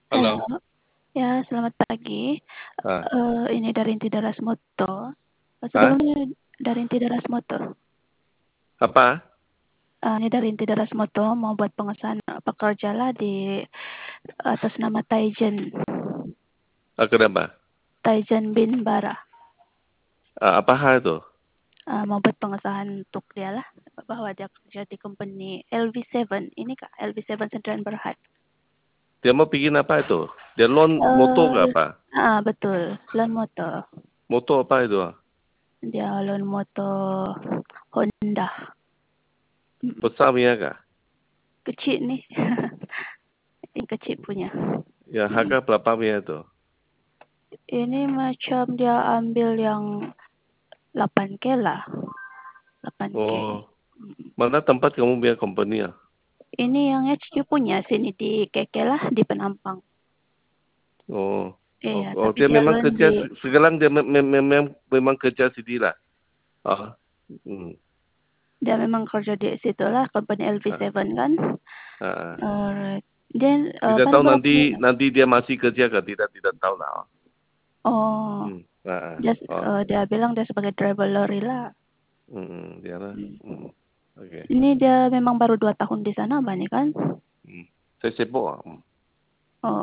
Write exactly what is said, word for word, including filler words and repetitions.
Halo, Halo, ya selamat pagi. ah, Eee, ini dari Inti Daras Moto. hah? Sebelumnya dari Inti Daras Moto. Apa? Eee, ini dari Inti Daras Moto mau buat pengesahan pekerja lah di atas nama Taijen, Ah, kenapa? Taijen bin Bara. Ah, apa hal itu? Eee, mau buat pengesahan untuk dia lah, bahwa dia kerja di company L V tujuh, ini Kak, L V tujuh Sdn Bhd. Dia mau bikin apa itu? Dia loan moto ke Eee, apa? heeh, betul, loan motor. Moto apa itu? Dia loan motor Honda, mhm, Besar punya kah? kecil nih, yang kecil punya, Ya mhm. harga berapa punya itu? Ini macam dia ambil yang delapan K lah, delapan K. Oh, Mhm. mana tempat kamu punya company ya? Ini yang H Q punya sini di K K lah, di Penampang. Oh, oh, Iya, oh tapi dia dia memang loan kerja di, se- sekarang dia mem- mem- memang memang kerja sendiri lah. Ah, hmm, dia memang kerja di situ lah, company L V ah, tujuh kan. ah, ah. Alright. Dia uh, Tidak kan tahu baru nanti nanti dia masih kerja ke tidak tidak tahu lah. oh, Hmm, ah, ah. dia Oh, uh, dia bilang dia sebagai driver lorry lah. hmm, hmm, dia lah. Hmm. Hmm, oke. Ini dia memang baru dua tahun di sana, Bani kan? Hmm. Saya sibuk. Ah.